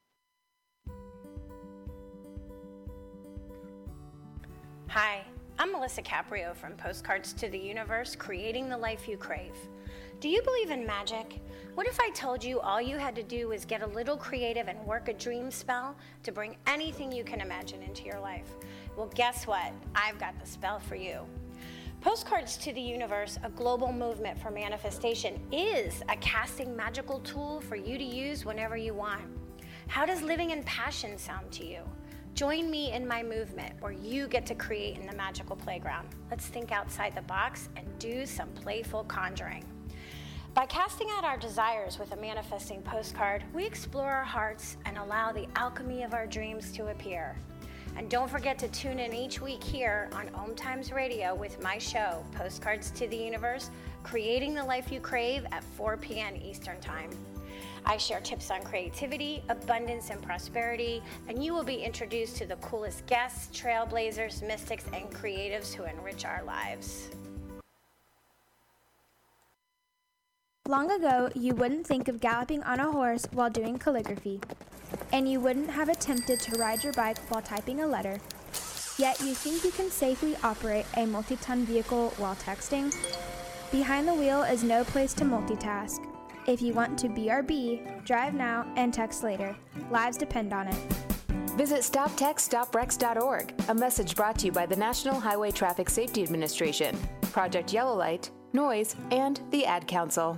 Hi, I'm Melissa Caprio from Postcards to the Universe, creating the life you crave. Do you believe in magic? What if I told you all you had to do was get a little creative and work a dream spell to bring anything you can imagine into your life? Well, guess what? I've got the spell for you. Postcards to the Universe, a global movement for manifestation, is a casting magical tool for you to use whenever you want. How does living in passion sound to you? Join me in my movement where you get to create in the magical playground. Let's think outside the box and do some playful conjuring. By casting out our desires with a manifesting postcard, we explore our hearts and allow the alchemy of our dreams to appear. And don't forget to tune in each week here on Om Times Radio with my show, Postcards to the Universe, creating the life you crave at four p.m. Eastern Time. I share tips on creativity, abundance, and prosperity, and you will be introduced to the coolest guests, trailblazers, mystics, and creatives who enrich our lives. Long ago, you wouldn't think of galloping on a horse while doing calligraphy, and you wouldn't have attempted to ride your bike while typing a letter, yet you think you can safely operate a multi-ton vehicle while texting? Behind the wheel is no place to multitask. If you want to B R B, drive now and text later. Lives depend on it. Visit stop text stop wrecks dot org, a message brought to you by the National Highway Traffic Safety Administration, Project Yellow Light, Noise, and the Ad Council.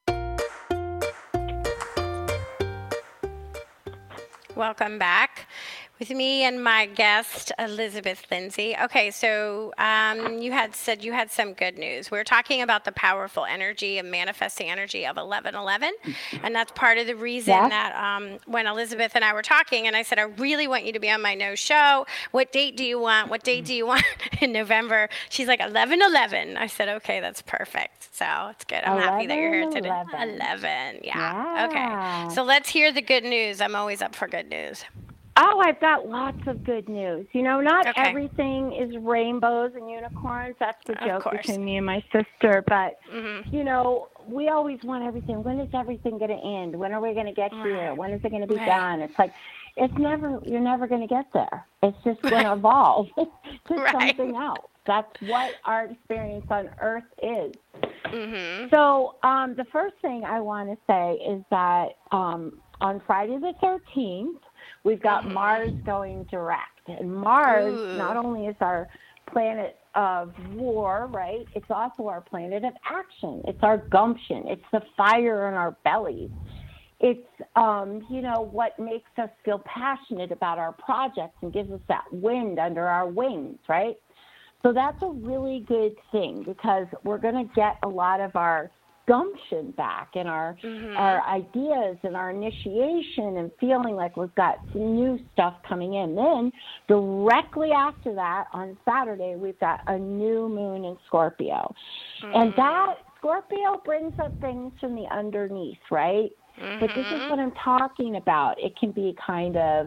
Welcome back with me and my guest, Elizabeth Lindsay. Okay, so um, you had said you had some good news. We were talking about the powerful energy and manifesting energy of eleven eleven, and that's part of the reason Yeah. that um, when Elizabeth and I were talking, and I said, I really want you to be on my no show. What date do you want? What date do you want in November? She's like, eleven eleven. I said, okay, that's perfect. So it's good. I'm happy that you're here today. eleven. eleven, yeah. Yeah. Okay, so let's hear the good news. I'm always up for good news. Oh, I've got lots of good news. You know, not Okay. everything is rainbows and unicorns. That's the Of joke course. between me and my sister. But, Mhm. you know, we always want everything. When is everything going to end? When are we going to get here? Right. When is it going to be Right. done? It's like, it's never, you're never going to get there. It's just going to evolve to Right. something else. That's what our experience on Earth is. Mhm. So um, the first thing I want to say is that um, on Friday the thirteenth, we've got Mhm. Mars going direct. And Mars Ooh. not only is our planet of war, right? It's also our planet of action. It's our gumption. It's the fire in our bellies. It's, um, you know, what makes us feel passionate about our projects and gives us that wind under our wings, right? So that's a really good thing because we're going to get a lot of our gumption back and our Mhm. our ideas and our initiation and feeling like we've got some new stuff coming in. Then directly after that, on Saturday, we've got a new moon in Scorpio. And that Scorpio brings up things from the underneath, right? But this is what I'm talking about. It can be kind of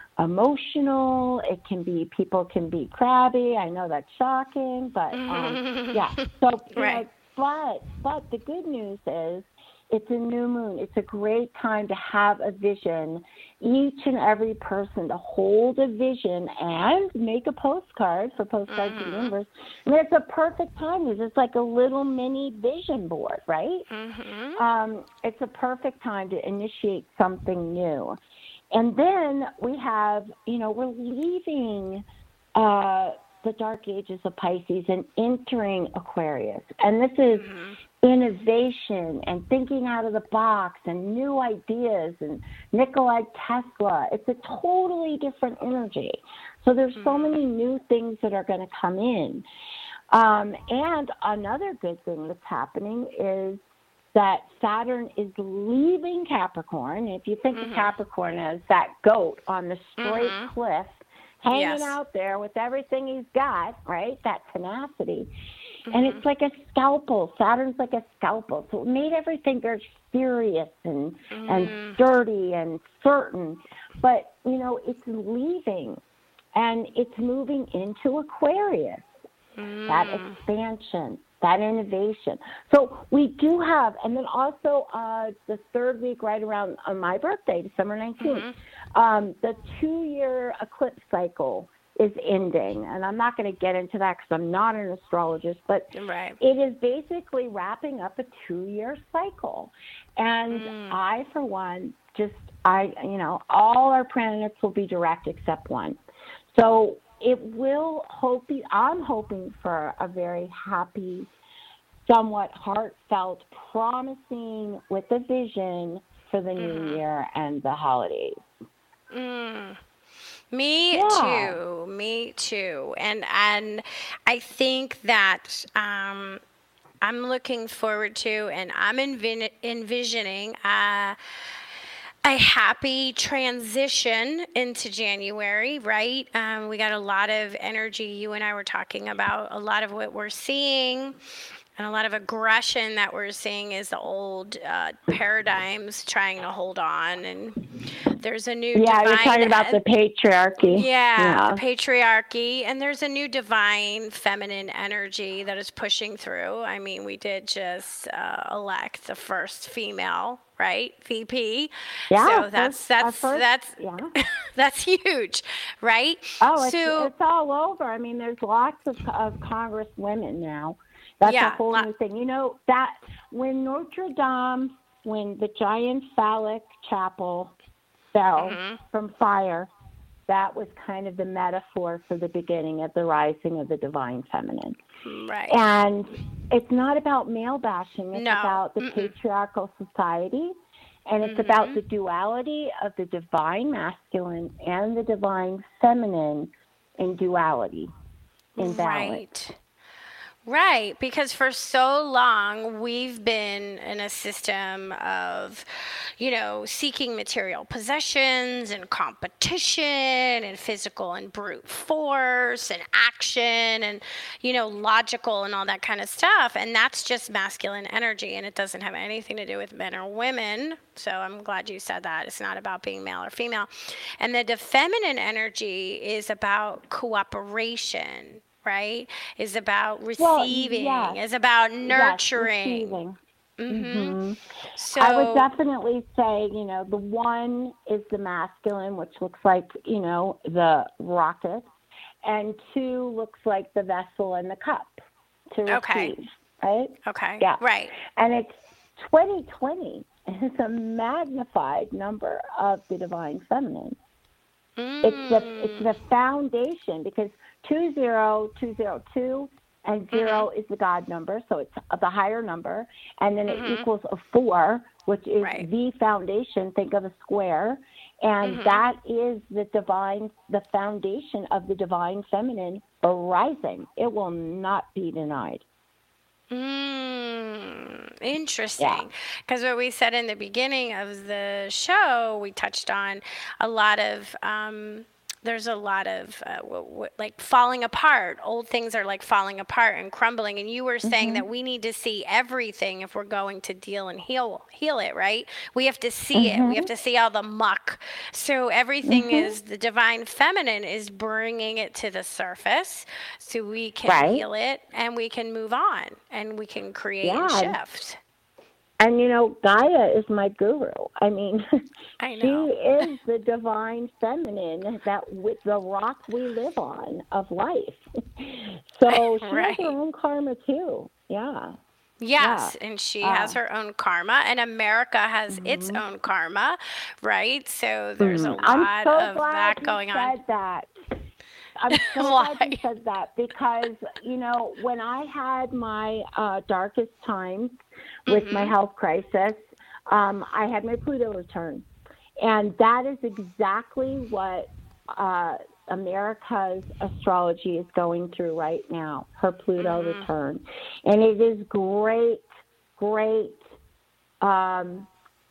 emotional. It can be, people can be crabby. I know that's shocking, but um, yeah. So, you Right. know, but, but the good news is it's a new moon. It's a great time to have a vision. Each and every person to hold a vision and make a postcard for Postcard to the Universe. And it's a perfect time. It's just like a little mini vision board, right? Mhm. Um, it's a perfect time to initiate something new. And then we have, you know, we're leaving uh, the dark ages of Pisces and entering Aquarius. And this is innovation and thinking out of the box and new ideas and Nikola Tesla. It's a totally different energy. So there's so many new things that are going to come in. Um, and another good thing that's happening is that Saturn is leaving Capricorn. If you think of Capricorn as that goat on the straight Mhm. cliff, hanging Yes. out there with everything he's got, right? That tenacity. And Mm-hmm. it's like a scalpel. Saturn's like a scalpel. So it made everything very serious and, Mm. and sturdy and certain. But, you know, it's leaving and it's moving into Aquarius. Mm. That expansion, that innovation. So we do have, and then also uh, the third week right around on my birthday, December nineteenth, Mm-hmm. um, the two-year eclipse cycle is ending. And I'm not going to get into that because I'm not an astrologist, but Right. it is basically wrapping up a two-year cycle. And Mm. I, for one, just, I, you know, all our planets will be direct except one. So it will hope, I'm hoping for a very happy, somewhat heartfelt, promising with a vision for the new Mhm. year and the holidays. Mm. Me Yeah. too. Me too. And and I think that um, I'm looking forward to, and I'm envi- envisioning uh, a happy transition into January, right? Um, we got a lot of energy. You and I were talking about a lot of what we're seeing. And a lot of aggression that we're seeing is the old uh, paradigms trying to hold on. And there's a new Yeah, divine, you're talking about the patriarchy. yeah, the patriarchy, and there's a new divine feminine energy that is pushing through. I mean, we did just uh, elect the first female right? V P. Yeah, So that's first- that's our first- that's yeah. that's huge, right? Oh, it's, so it's all over. I mean, there's lots of, of Congress women now. That's Yeah, a whole lot- new thing. You know, that when Notre Dame, when the giant phallic chapel fell Mm-hmm. from fire, that was kind of the metaphor for the beginning of the rising of the divine feminine. right. And it's not about male bashing. It's No. about the Mm-mm. patriarchal society. And it's about the duality of the divine masculine and the divine feminine in duality, in balance. Right. Right, because for so long we've been in a system of, you know, seeking material possessions and competition and physical and brute force and action and, you know, logical and all that kind of stuff. And that's just masculine energy, and it doesn't have anything to do with men or women. So I'm glad you said that. It's not about being male or female. And the, the feminine energy is about cooperation, right? Is about Well, receiving, yes. is about Yes, nurturing. receiving. Mm-hmm. Mhm. So I would definitely say, you know, the one is the masculine, which looks like, you know, the rocket, and two looks like the vessel and the cup to receive, Okay. right? okay, Yeah. right. And it's twenty twenty. It's a magnified number of the divine feminine. It's the it's the foundation, because two zero two zero two and zero Mm-hmm. is the God number, so it's the higher number, and then it equals a four, which is Right. the foundation. Think of a square, and Mm-hmm. that is the divine, the foundation of the divine feminine arising. It will not be denied. Mm, interesting. Because what we said in the beginning of the show, we touched on a lot of, um, there's a lot of uh, w- w- like falling apart. Old things are like falling apart and crumbling. And you were saying that we need to see everything if we're going to deal and heal heal it, right? We have to see it. We have to see all the muck. So everything is, the divine feminine is bringing it to the surface so we can Right. heal it and we can move on and we can create and Yeah. shift. And, you know, Gaia is my guru. I mean, I she know. is the divine feminine, that with the rock we live on of life. So she Right. has her own karma too. Yeah. Yes, Yeah. and she Ah. has her own karma, and America has its own karma, right? So there's a Mm, I'm lot so of glad that you going said on. that. I'm so Why? glad you said that, because, you know, when I had my uh, darkest times with my health crisis, um, I had my Pluto return. And that is exactly what uh, America's astrology is going through right now, her Pluto return. And it is great, great, um,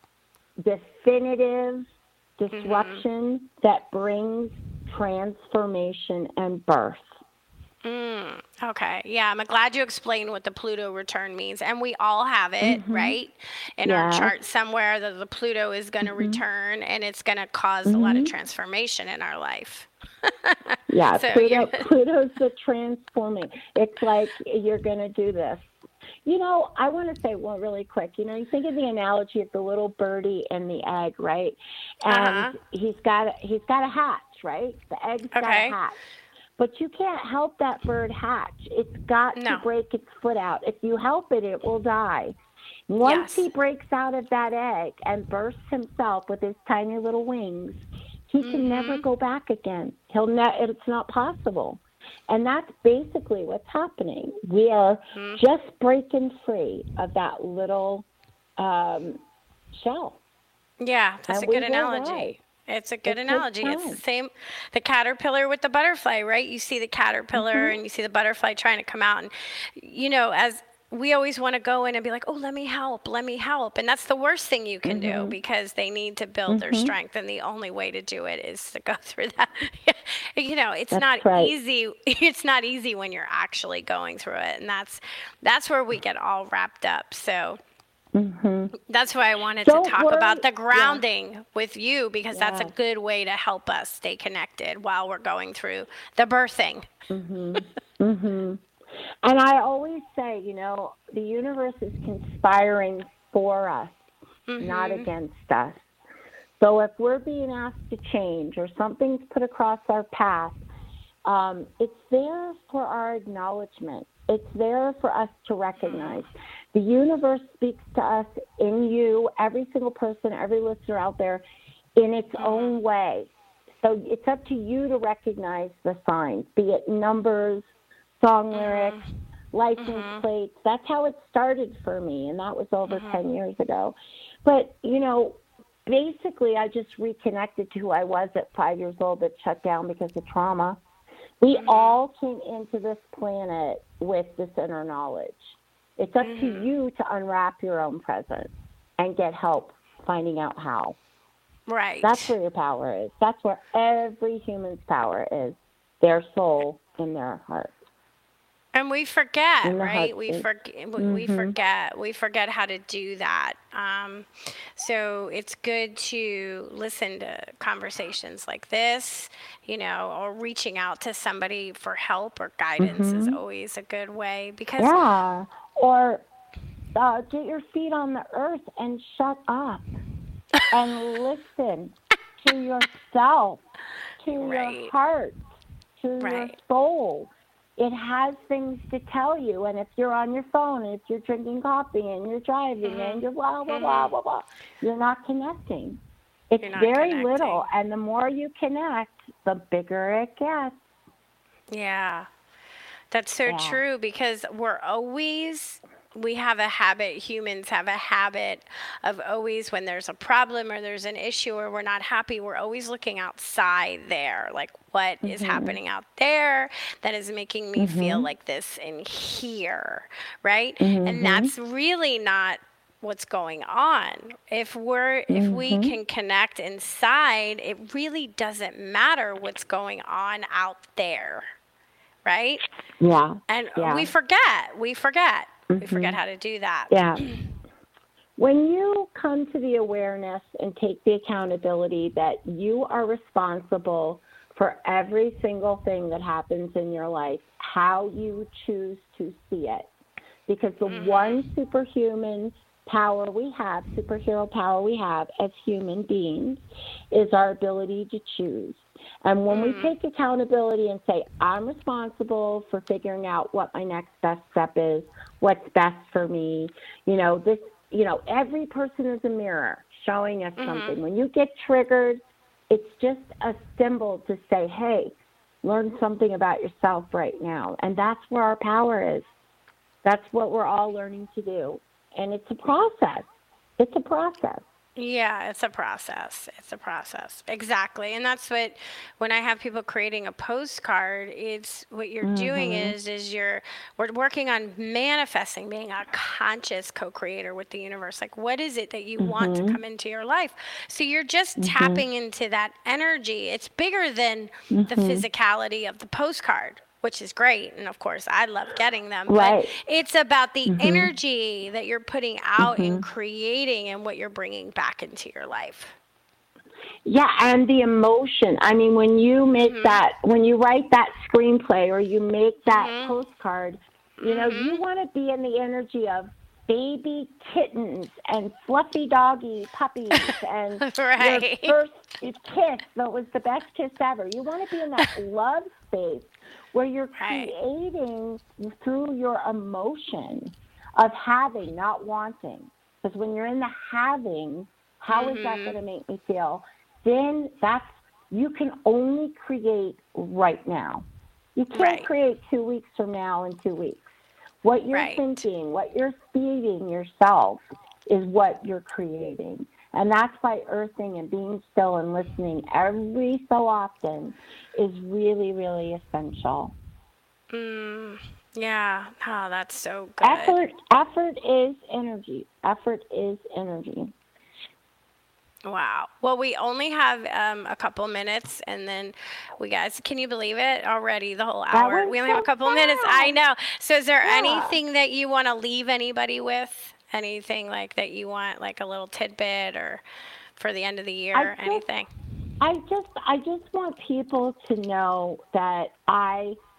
definitive disruption that brings transformation and birth. Mm, okay. Yeah, I'm glad you explained what the Pluto return means. And we all have it, right? In our Yes. chart somewhere that the Pluto is going to return and it's going to cause a lot of transformation in our life. Yeah, So Pluto, you're- Pluto's the transforming. It's like you're going to do this. You know, I want to say one really quick. You know, you think of the analogy of the little birdie and the egg, right? And Uh-huh. he's got he's got to hatch, right? The egg's got Okay. to hatch. But you can't help that bird hatch. It's got No. to break its foot out. If you help it, it will die. Once Yes. he breaks out of that egg and bursts himself with his tiny little wings, he can Mm-hmm. never go back again. He'll ne- it's not possible. And that's basically what's happening. We are Mm-hmm. just breaking free of that little um, shell. Yeah, that's And a we good will analogy. rise. It's a good It takes analogy. It's the time. same, the caterpillar with the butterfly, right? You see the caterpillar Mm-hmm. and you see the butterfly trying to come out. And, you know, as we always want to go in and be like, oh, let me help, let me help. And that's the worst thing you can Mm-hmm. do, because they need to build their strength. And the only way to do it is to go through that. You know, it's That's not right. easy. It's not easy when you're actually going through it. And that's, that's where we get all wrapped up. So that's why I wanted Don't to talk worry. about the Yeah. grounding with you, because that's a Yeah. good way to help us stay connected while we're going through the birthing. And I always say, you know, the universe is conspiring for us. mm-hmm. not against us. So if we're being asked to change or something's put across our path, um, it's there for our acknowledgement. It's there for us to recognize. The universe speaks to us in you, every single person, every listener out there, in its mm-hmm. own way. So it's up to you to recognize the signs, be it numbers, song mm-hmm. lyrics, license mm-hmm. plates. That's how it started for me, and that was over mm-hmm. ten years ago. But, you know, basically I just reconnected to who I was at five years old that shut down because of trauma. We mm-hmm. all came into this planet with this inner knowledge. It's up mm-hmm. to you to unwrap your own presence and get help finding out how. Right. That's where your power is. That's where every human's power is, their soul in their heart. And we forget, right? We forget. Mm-hmm. We forget. We forget how to do that. Um, so it's good to listen to conversations like this, you know, or reaching out to somebody for help or guidance mm-hmm. is always a good way because yeah. Or uh, get your feet on the earth and shut up and listen to yourself, to right. your heart, to right. your soul. It has things to tell you, and if you're on your phone, and if you're drinking coffee, and you're driving, mm-hmm. and you're blah, blah, mm-hmm. blah, blah, blah, you're not connecting. It's not very connecting. Little, and the more you connect, the bigger it gets. Yeah, that's so yeah. true, because we're always... We have a habit, humans have a habit of always, when there's a problem or there's an issue or we're not happy, we're always looking outside there. Like, what mm-hmm. is happening out there that is making me mm-hmm. feel like this in here, right? Mm-hmm. And that's really not what's going on. If we're, mm-hmm. if we can connect inside, it really doesn't matter what's going on out there, right? Yeah. And yeah. we forget, we forget. Mm-hmm. We forget how to do that. Yeah. When you come to the awareness and take the accountability that you are responsible for every single thing that happens in your life, how you choose to see it. Because the mm-hmm. one superhuman power we have, superhero power we have as human beings, is our ability to choose. And when mm. we take accountability and say, I'm responsible for figuring out what my next best step is, what's best for me, you know, this, you know, every person is a mirror showing us mm-hmm. something. When you get triggered, it's just a symbol to say, hey, learn something about yourself right now. And that's where our power is. That's what we're all learning to do. And it's a process. It's a process. Yeah, it's a process. It's a process. Exactly. And that's what, when I have people creating a postcard, it's what you're mm-hmm. doing is, is you're, we're working on manifesting, being a conscious co-creator with the universe. Like, what is it that you mm-hmm. want to come into your life? So you're just mm-hmm. tapping into that energy. It's bigger than mm-hmm. the physicality of the postcard, which is great. And of course, I love getting them. Right. But it's about the mm-hmm. energy that you're putting out mm-hmm. and creating and what you're bringing back into your life. Yeah, and the emotion. I mean, when you make mm-hmm. that, when you write that screenplay or you make that mm-hmm. postcard, you know, mm-hmm. you want to be in the energy of baby kittens and fluffy doggy puppies and right. your first kiss that was the best kiss ever. You want to be in that love space where you're right. creating through your emotion of having, not wanting. Because when you're in the having, how mm-hmm. is that going to make me feel? Then that's, you can only create right now. You can't right. create two weeks from now in two weeks. What you're right. thinking, what you're feeding yourself is what you're creating. And that's why earthing and being still and listening every so often is really, really essential. Mm, yeah. Oh, that's so good. Effort, effort is energy. Effort is energy. Wow. Well, we only have um, a couple minutes, and then we guys, can you believe it already? The whole hour. We only so have a couple fast. minutes. I know. So, is there yeah. anything that you want to leave anybody with? Anything like that you want, like a little tidbit, or for the end of the year, I or just, anything? I just, I just want people to know that I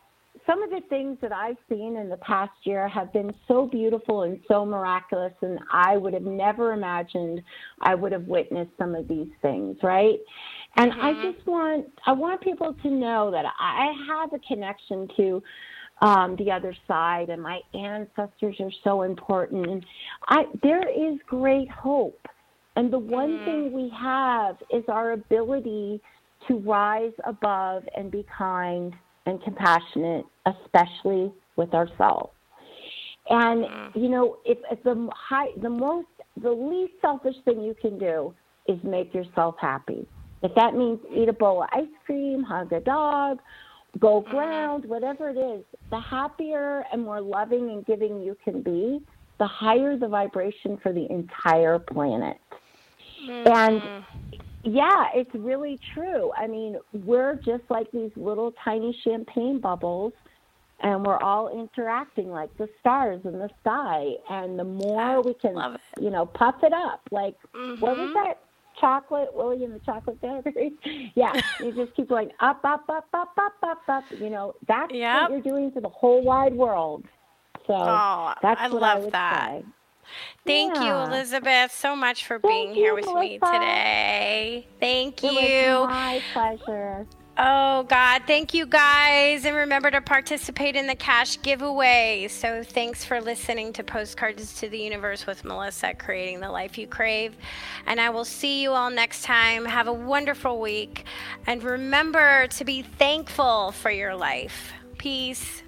some of the things that I've seen in the past year have been so beautiful and so miraculous, and I would have never imagined I would have witnessed some of these things, right? And mm-hmm. I just want, I want people to know that I have a connection to um, the other side, and my ancestors are so important. And I, there is great hope. And the one mm-hmm. thing we have is our ability to rise above and be kind and compassionate, especially with ourselves. And, mm-hmm. you know, if, if the high, the most, the least selfish thing you can do is make yourself happy. If that means eat a bowl of ice cream, hug a dog, go ground, whatever it is, the happier and more loving and giving you can be, the higher the vibration for the entire planet. Mm-hmm. And yeah, it's really true. I mean, we're just like these little tiny champagne bubbles, and we're all interacting like the stars in the sky. And the more we can, you know, puff it up, like, mm-hmm. what was that? Chocolate, Willie and the Chocolate Factory. Yeah, you just keep going up, up, up, up, up, up, up. You know, that's yep. what you're doing for the whole wide world. So oh, that's I what love I would that. say. Thank yeah. you, Elizabeth, so much for Thank being you, here with Melissa. me today. Thank it you. It was my pleasure. Oh, God. Thank you, guys. And remember to participate in the cash giveaway. So thanks for listening to Postcards to the Universe with Melissa, creating the life you crave. And I will see you all next time. Have a wonderful week. And remember to be thankful for your life. Peace.